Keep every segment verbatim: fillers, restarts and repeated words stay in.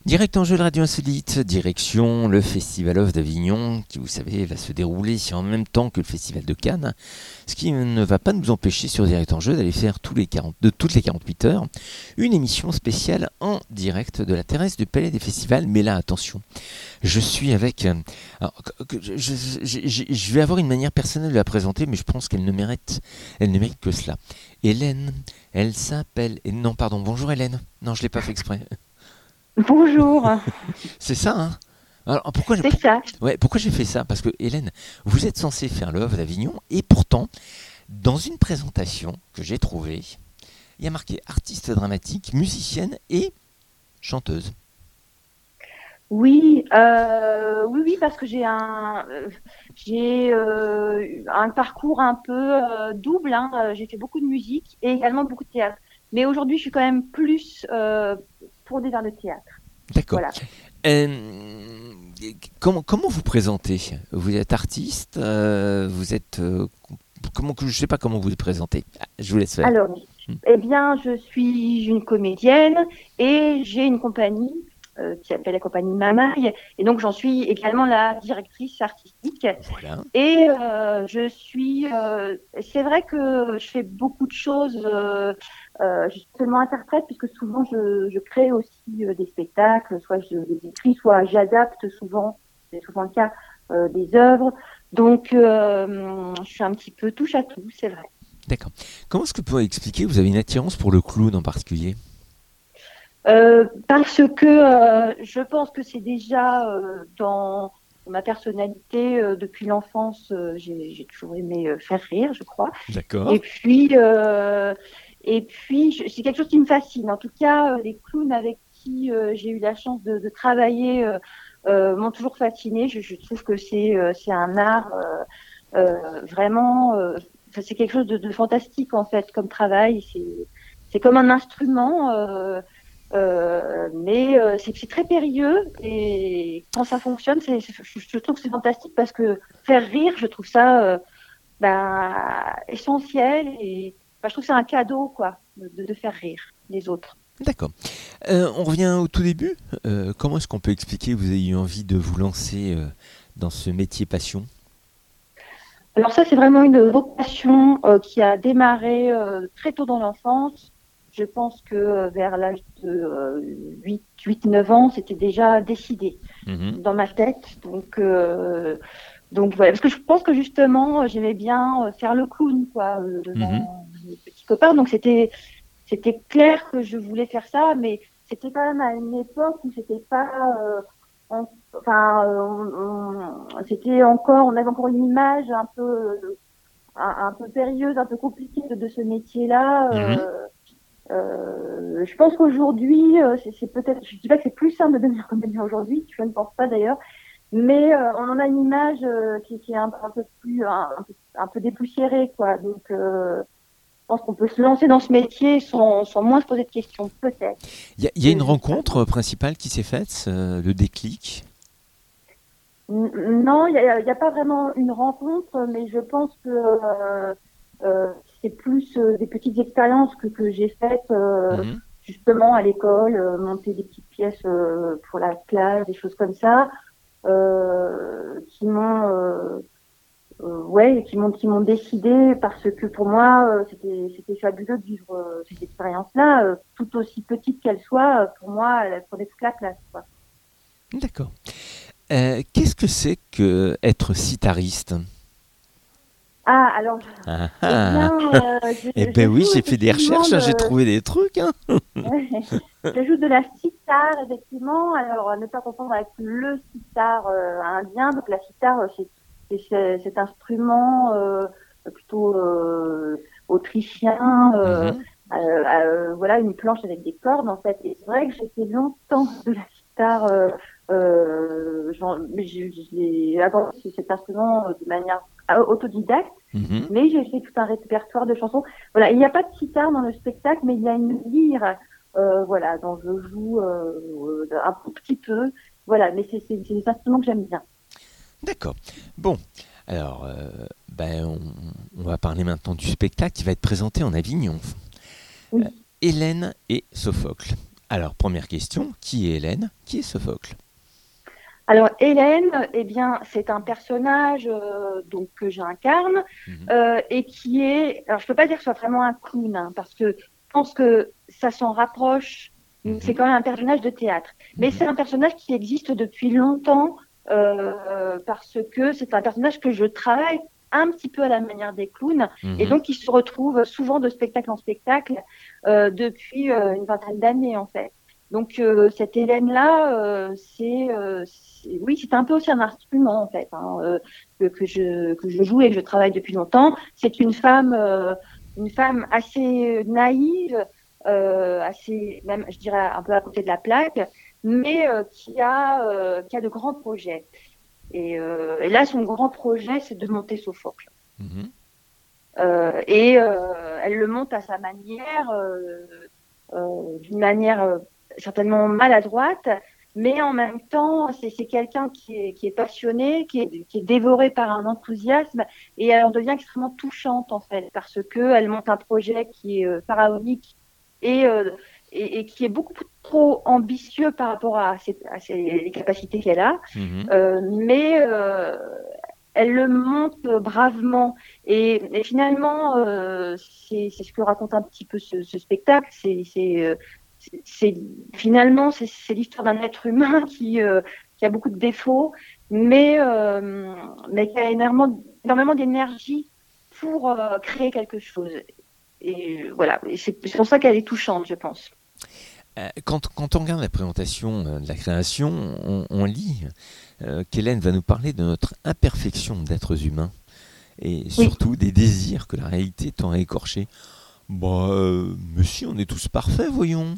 Direct en jeu de Radio Insolite, direction le Festival of d'Avignon, qui vous savez va se dérouler en même temps que le Festival de Cannes, ce qui ne va pas nous empêcher sur Direct en jeu d'aller faire tous les quarante, de toutes les quarante-huit heures une émission spéciale en direct de la terrasse du Palais des Festivals. Mais là, attention, je suis avec... Alors, je, je, je, je vais avoir une manière personnelle de la présenter, mais je pense qu'elle ne mérite, elle ne mérite que cela. Hélène, elle s'appelle... Non, pardon, bonjour Hélène. Non, je ne l'ai pas fait exprès. Bonjour. C'est ça, hein. Alors, pourquoi, C'est pour- ça. ouais, pourquoi j'ai fait ça? Parce que, Hélène, vous êtes censée faire le Havre d'Avignon, et pourtant, dans une présentation que j'ai trouvée, il y a marqué artiste dramatique, musicienne et chanteuse. Oui, euh, oui, oui, parce que j'ai un, euh, j'ai euh, un parcours un peu euh, double, hein. Euh, J'ai fait beaucoup de musique et également beaucoup de théâtre. Mais aujourd'hui, je suis quand même plus euh, tournée vers le théâtre. D'accord. Voilà. Euh, comment, comment vous présentez? Vous êtes artiste, euh, vous êtes... euh, comment, je ne sais pas comment vous vous présentez. Ah, je vous laisse faire. Alors, Hmm. eh bien, je suis une comédienne et j'ai une compagnie euh, qui s'appelle la compagnie Mamaille. Et donc, j'en suis également la directrice artistique. Voilà. Et euh, je suis, euh, c'est vrai que je fais beaucoup de choses. Euh, euh, je suis seulement interprète puisque souvent je, je crée aussi euh, des spectacles, soit je les écris, soit j'adapte souvent, c'est souvent le cas, euh, des œuvres. Donc, euh, je suis un petit peu touche à tout, c'est vrai. D'accord. Comment est-ce que vous pouvez expliquer, vous avez une attirance pour le clown en particulier? Euh, parce que euh, je pense que c'est déjà euh, dans ma personnalité euh, depuis l'enfance. Euh, j'ai, j'ai toujours aimé euh, faire rire, je crois. Et D'accord. puis, euh, et puis, je- c'est quelque chose qui me fascine. En tout cas, euh, les clowns avec qui euh, j'ai eu la chance de, de travailler euh, euh, m'ont toujours fascinée. Je, je trouve que c'est euh, c'est un art euh, euh, vraiment. Euh, enfin, c'est quelque chose de, de fantastique en fait comme travail. C'est c'est comme un instrument. Euh, euh, mais euh, c'est c'est très périlleux et quand ça fonctionne, c'est, c'est- je, je trouve que c'est fantastique parce que faire rire, je trouve ça euh, ben, essentiel et ben, je trouve que c'est un cadeau quoi de, de faire rire les autres. D'accord. Euh, on revient au tout début. Euh, comment est-ce qu'on peut expliquer que vous avez eu envie de vous lancer euh, dans ce métier passion? Alors ça, c'est vraiment une vocation euh, qui a démarré euh, très tôt dans l'enfance. Je pense que euh, vers l'âge de euh, huit neuf ans, c'était déjà décidé Mhm. dans ma tête. Donc, euh, donc voilà, parce que je pense que justement, euh, j'aimais bien euh, faire le clown, quoi, euh, Mhm. devant mes petits copains. Donc c'était, c'était clair que je voulais faire ça, mais c'était quand même à une époque où c'était pas, euh, en- enfin, euh, on- on- c'était encore, on avait encore une image un peu, euh, un, un peu périlleuse, un peu compliquée de, de ce métier-là. Mhm. Euh, euh, je pense qu'aujourd'hui, euh, c'est, c'est peut-être, je dis pas que c'est plus simple de devenir comédien aujourd'hui, je ne pense pas d'ailleurs, mais euh, on en a une image euh, qui, qui est un, un peu plus, un, un peu, un peu dépoussiérée, quoi. Donc, euh, je pense qu'on peut se lancer dans ce métier sans, sans moins se poser de questions, peut-être. Il y, a- il y a Et une j'espère. rencontre principale qui s'est faite, euh, le déclic. N- Non, il n'y a, il y a pas vraiment une rencontre, mais je pense que euh, euh, c'est plus euh, des petites expériences que, que j'ai faites euh, Mhm. justement à l'école, euh, monter des petites pièces euh, pour la classe, des choses comme ça, euh, qui m'ont euh, euh, ouais, qui m'ont qui m'ont décidé parce que pour moi euh, c'était c'était fabuleux de vivre euh, cette expérience-là, euh, tout aussi petite qu'elle soit, euh, pour moi elle prenait toute la place, quoi. D'accord. Euh, qu'est-ce que c'est que être sitariste? Ah alors Ah eh ah. bien euh, je, Eh je ben oui, joue j'ai fait des effectivement recherches, hein, j'ai de trouvé des trucs, hein. je joue de la sitar effectivement, alors à ne pas confondre avec le sitar euh, indien. Donc la sitar euh, c'est c'est ce- cet instrument euh, plutôt euh, autrichien, euh, Mhm. euh, euh, voilà, une planche avec des cordes en fait. Et c'est vrai que j'ai fait longtemps de la sitar, euh, euh, genre, mais j'ai j'ai appris cet instrument de manière autodidacte, Mhm. mais j'ai fait tout un répertoire de chansons. Voilà, il n'y a pas de sitar dans le spectacle, mais il y a une lyre, euh, voilà, dont je joue euh, un tout petit peu. Voilà, mais c'est c'est c'est des instruments que j'aime bien. D'accord. Bon, alors, euh, ben, on, on va parler maintenant du spectacle qui va être présenté en Avignon. Euh, Oui. Hélène et Sophocle. Alors, première question, qui est Hélène? Qui est Sophocle? Alors Hélène, eh bien, c'est un personnage euh, donc que j'incarne Mhm. euh, et qui est. Alors je peux pas dire que ce soit vraiment un clown, hein, parce que je pense que ça s'en rapproche. C'est Mhm. quand même un personnage de théâtre, mais Mhm. c'est un personnage qui existe depuis longtemps euh, parce que c'est un personnage que je travaille un petit peu à la manière des clowns et Mhm. donc il se retrouve souvent de spectacle en spectacle euh, depuis euh, une vingtaine d'années en fait. Donc euh, cette Hélène-là, euh, c'est, euh, c'est- oui, c'est un peu aussi un instrument en fait hein, euh, que, que je que je joue et que je travaille depuis longtemps. C'est une femme, euh, une femme assez naïve, euh, assez même, je dirais un peu à côté de la plaque, mais euh, qui a euh, qui a de grands projets. Et, euh, et là, son grand projet, c'est de monter Sophocle. Mhm. Euh, et euh, elle le monte à sa manière, euh, euh, d'une manière euh, certainement maladroite, mais en même temps, c'est, c'est quelqu'un qui est, qui est passionné, qui est, qui est dévoré par un enthousiasme, et elle en devient extrêmement touchante en fait, parce que elle monte un projet qui est euh, pharaonique et, euh, et, et qui est beaucoup trop ambitieux par rapport à, ses, à ses, les capacités qu'elle a, Mhm. euh, mais euh, elle le monte bravement. Et, et finalement, euh, c'est, c'est ce que raconte un petit peu ce, ce spectacle. C'est, c'est, euh, c'est, c'est- finalement, c'est, c'est l'histoire d'un être humain qui, euh, qui a beaucoup de défauts, mais, euh, mais qui a énormément, énormément d'énergie pour euh, créer quelque chose. Et voilà, et c'est, c'est pour ça qu'elle est touchante, je pense. Euh, Quand, quand on regarde la présentation euh, de la création, on, on lit euh, qu'Hélène va nous parler de notre imperfection d'êtres humains et Oui. surtout des désirs que la réalité tend à écorcher. Bah, euh, mais si, on est tous parfaits, voyons.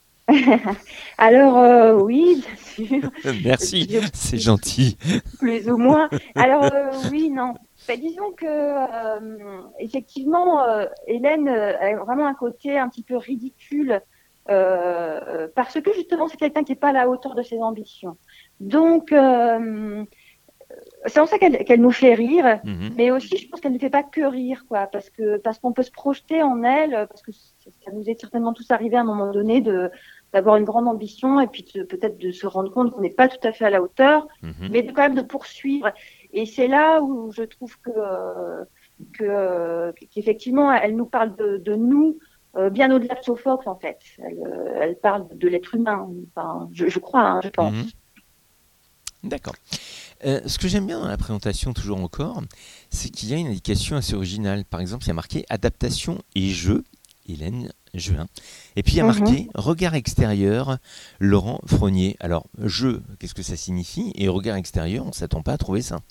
Alors, euh, oui, bien sûr. Merci, Je, c'est gentil. Plus ou moins. Alors euh, oui, non. Ben, disons que euh, effectivement, euh, Hélène euh, a vraiment un côté un petit peu ridicule euh, parce que justement c'est quelqu'un qui n'est pas à la hauteur de ses ambitions. Donc euh, c'est en ça qu'elle qu'elle nous fait rire, Mhm. mais aussi je pense qu'elle ne fait pas que rire, quoi, parce que parce qu'on peut se projeter en elle, parce que ça ça nous est certainement tous arrivé à un moment donné de d'avoir une grande ambition et puis de- peut-être de se rendre compte qu'on n'est pas tout à fait à la hauteur, Mhm. mais de quand même de poursuivre. Et c'est là où je trouve que euh, que euh, qu'effectivement elle nous parle de, de nous. euh, bien au-delà de Sophocle, en fait. Elle, euh, elle parle de l'être humain, enfin, je, je crois, hein, je Mhm. pense. D'accord. Euh, ce que j'aime bien dans la présentation, toujours encore, c'est qu'il y a une indication assez originale. Par exemple, il y a marqué adaptation et jeu, Hélène Juin. Et puis il y a Mhm. marqué regard extérieur, Laurent Frognier. Alors, jeu, qu'est-ce que ça signifie? Et regard extérieur, on ne s'attend pas à trouver ça.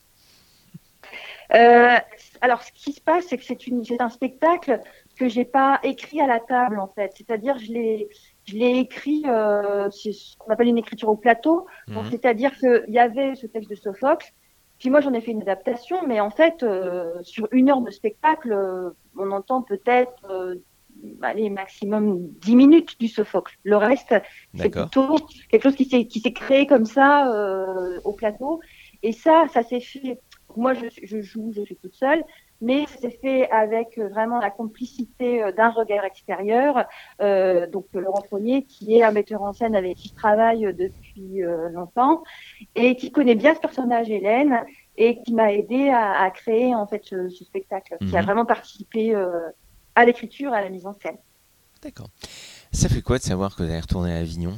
Euh, alors, ce qui se passe, c'est que c'est une, c'est un spectacle que j'ai pas écrit à la table, en fait. C'est-à-dire, je l'ai, je l'ai écrit, euh, c'est ce qu'on appelle une écriture au plateau. Donc, Mhm. c'est-à-dire qu'il y avait ce texte de Sophocle. Puis moi, j'en ai fait une adaptation, mais en fait, euh, sur une heure de spectacle, euh, on entend peut-être, euh, allez, maximum dix minutes du Sophocle. Le reste, c'est D'accord. plutôt quelque chose qui s'est, qui s'est créé comme ça, euh, au plateau. Et ça, ça s'est fait moi, je, je joue, je suis toute seule, mais c'est fait avec euh, vraiment la complicité euh, d'un regard extérieur. Euh, donc, Laurent Fournier, qui est un metteur en scène avec qui je travaille euh, depuis euh, longtemps et qui connaît bien ce personnage, Hélène, et qui m'a aidé à, à créer en fait ce, ce spectacle, qui a Mhm. vraiment participé euh, à l'écriture, à la mise en scène. D'accord. Ça fait quoi de savoir que vous allez retourner à Avignon?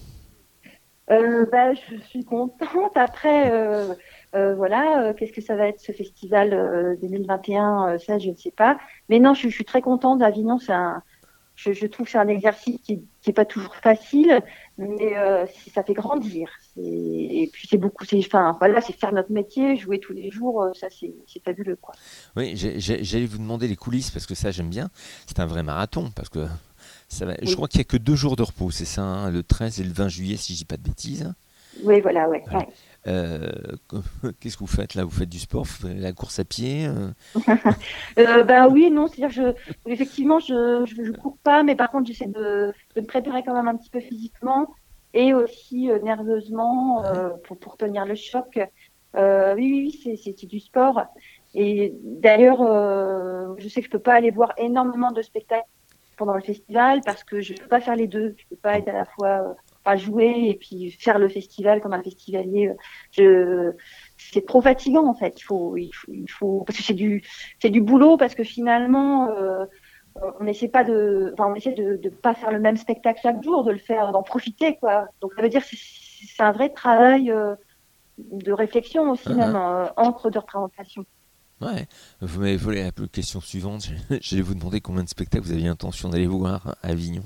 Euh, bah, je suis contente. Après, euh, euh, voilà, euh, qu'est-ce que ça va être ce festival euh, deux mille vingt et un, euh, ça, je ne sais pas. Mais non, je, je suis très contente. Avignon, c'est un, je, je trouve que c'est un exercice qui, qui est pas toujours facile, mais euh, si ça fait grandir. C'est- Et puis c'est beaucoup, c'est, enfin, voilà, c'est faire notre métier, jouer tous les jours, euh, ça, c'est, c'est fabuleux, quoi. Oui, j'ai- j'ai- j'allais vous demander les coulisses parce que ça j'aime bien. C'est un vrai marathon parce que ça va- je Oui, crois qu'il n'y a que deux jours de repos, c'est ça, hein, le treize et le vingt juillet si je dis pas de bêtises. oui, voilà, ouais, Voilà. ouais. Euh, Qu'est-ce que vous faites là? Vous faites du sport, vous faites la course à pied? euh Euh, bah oui, non, c'est-à-dire je effectivement je, je je cours pas, mais par contre j'essaie de, de me préparer quand même un petit peu physiquement et aussi euh, nerveusement Ouais. euh, pour pour tenir le choc. Euh, oui, oui, oui, c'est c'est c'est du sport. Et d'ailleurs, euh, je sais que je peux pas aller voir énormément de spectacles pendant le festival parce que je peux pas faire les deux. Je peux pas être à la fois euh, pas jouer et puis faire le festival comme un festivalier. Je, c'est trop fatigant en fait. Il faut, il faut, il faut parce que c'est du, c'est du boulot parce que finalement. Euh, on essaie pas de, enfin, on essaie de, de pas faire le même spectacle chaque jour, de le faire, d'en profiter, quoi. Donc, ça veut dire que c'est, c'est un vrai travail euh, de réflexion aussi, Uh-huh. même euh, entre deux représentations. Ouais, vous m'avez volé la question suivante. J'allais vous demander combien de spectacles vous aviez intention d'aller voir à Avignon.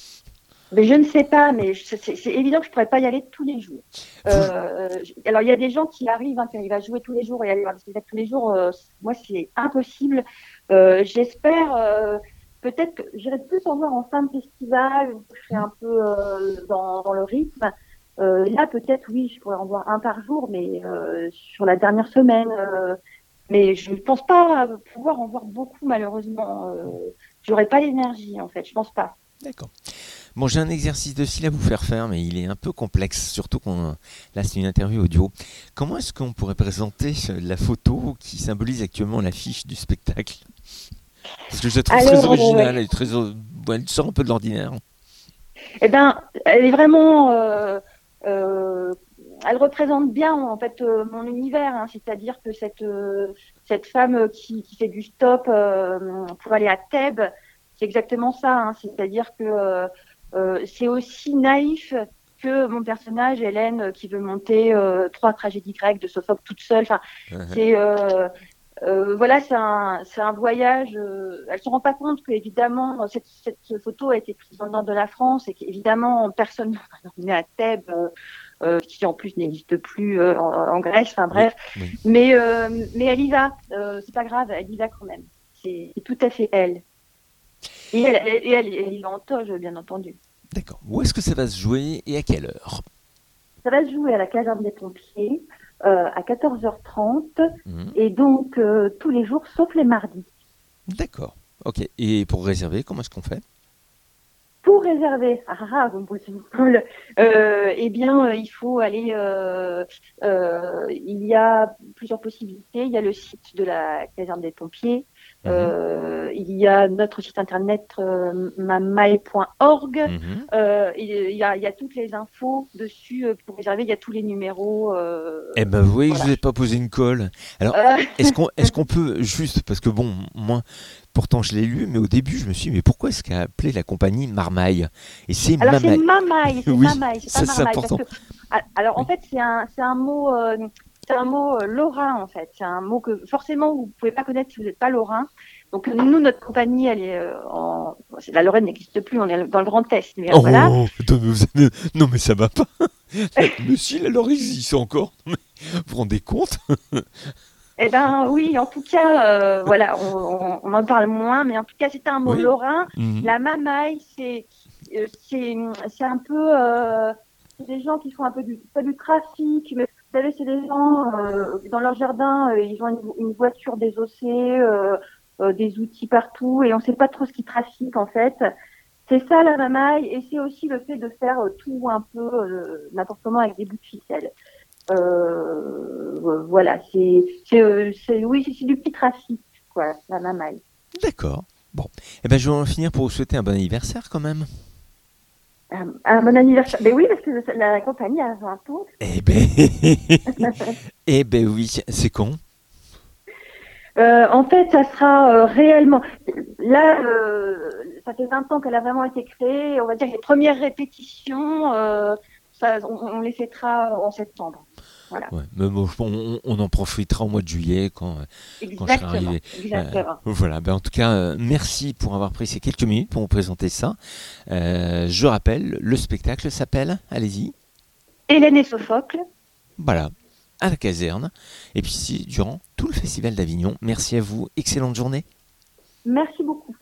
Mais je ne sais pas, mais je, c'est, c'est évident que je pourrais pas y aller tous les jours. Euh, alors, il y a des gens qui arrivent, hein, qui arrivent à jouer tous les jours et aller voir des spectacles tous les jours. Euh, moi, c'est impossible. Euh, j'espère. Euh, Peut-être que j'irai plus en voir en fin de festival, où je serai un peu euh, dans, dans le rythme. Euh, là, peut-être, oui, je pourrais en voir un par jour, mais euh, sur la dernière semaine. Euh, mais je ne pense pas pouvoir en voir beaucoup, malheureusement. Euh, j'aurais pas l'énergie, en fait. Je pense pas. D'accord. Bon, j'ai un exercice de style à vous faire faire, mais il est un peu complexe, surtout quand là c'est une interview audio. Comment est-ce qu'on pourrait présenter la photo qui symbolise actuellement l'affiche du spectacle ? Parce que je la trouve Alors, très originale, euh, elle, est très, elle sort un peu de l'ordinaire. Eh ben, elle est vraiment, euh, euh, elle représente bien en fait euh, mon univers, hein, c'est-à-dire que cette euh, cette femme qui, qui fait du stop euh, pour aller à Thèbes, c'est exactement ça, hein, c'est-à-dire que euh, euh, c'est aussi naïf que mon personnage Hélène qui veut monter euh, trois tragédies grecques de Sophocle toute seule. Enfin, Uh-huh. c'est euh, euh, voilà, c'est un, c'est un voyage. Euh, elle se rend pas compte que évidemment cette, cette photo a été prise dans le nord de la France et qu'évidemment personne n'est à Thèbes, euh, euh, qui en plus n'existe plus euh, en, en Grèce. Enfin Oui, bref, oui. mais euh, mais elle y va. Euh, c'est pas grave, elle y va quand même. C'est, c'est tout à fait elle. Et elle, elle, et elle, elle y va en toge, bien entendu. D'accord. Où est-ce que ça va se jouer et à quelle heure ? Ça va se jouer à la caserne des pompiers euh, à quatorze heures trente Mmh. et donc euh, tous les jours sauf les mardis. D'accord. Ok. Et pour réserver, comment est-ce qu'on fait ? Pour réserver, ah, ah, vous me posez une colle. Euh, eh bien, euh, il faut aller. Euh, euh, il y a plusieurs possibilités. Il y a le site de la caserne des pompiers. Mmh. Euh, il y a notre site internet euh, mamai point org. Mmh. Euh, il, y a, il y a toutes les infos dessus euh, pour réserver. Il y a tous les numéros. Euh, Eh ben, vous voyez que voilà. je vous ai pas posé une colle. Alors, Euh, est-ce qu'on, est-ce qu'on peut juste, parce que bon, moi, pourtant je l'ai lu, mais au début je me suis dit, mais pourquoi est-ce qu'elle a appelé la compagnie Marmaille ? Et c'est Alors c'est Mamaille. Mamaille, c'est Oui, Mamaille, c'est ça pas c'est Marmaille. important. Parce que, ah, alors en Oui. fait c'est un, c'est un mot, euh, c'est un mot euh, lorrain en fait. C'est un mot que forcément vous pouvez pas connaître si vous n'êtes pas lorrain. Donc nous notre compagnie elle est euh, en, la Lorraine n'existe plus, on est dans le Grand Est. Mais Oh, voilà. attends, mais vous avez- non mais ça va pas. Mais si, la Laurie existe encore. Mais vous vous rendez compte ? Eh ben oui, en tout cas, euh, voilà, on, on, on en parle moins, mais en tout cas c'est un mot Oui. lorrain. Mhm. La Mamaille, c'est, euh, c'est, c'est un peu, euh, c'est des gens qui font un peu du, pas du trafic, mais vous savez, c'est des gens euh, dans leur jardin, euh, ils ont une, une voiture désossée, euh, euh, des outils partout, et on sait pas trop ce qu'ils trafiquent en fait. C'est ça la Mamaille, et c'est aussi le fait de faire euh, tout un peu euh, n'importe comment avec des bouts de ficelle. Euh, voilà, c'est, c'est, euh, c'est, oui, c'est, c'est du petit trafic, quoi, la Mamaille. D'accord. Bon. Eh ben, je vais en finir pour vous souhaiter un bon anniversaire quand même. Un, un bon anniversaire. Ben oui, parce que la compagnie a vingt ans. Eh ben, eh ben oui, c'est con. Euh, en fait, ça sera euh, réellement. Là, euh, ça fait vingt ans qu'elle a vraiment été créée. On va dire les premières répétitions, euh, ça, on, on les fêtera en septembre. Voilà. Ouais, mais bon, on, on en profitera au mois de juillet quand, quand je serai Exactement. arrivé. Exactement. Euh, voilà, ben en tout cas, euh, merci pour avoir pris ces quelques minutes pour vous présenter ça. Euh, je rappelle, le spectacle s'appelle, allez-y, Hélène et Sophocle. voilà, à la caserne. Et puis ici, durant tout le Festival d'Avignon. Merci à vous, excellente journée. Merci beaucoup.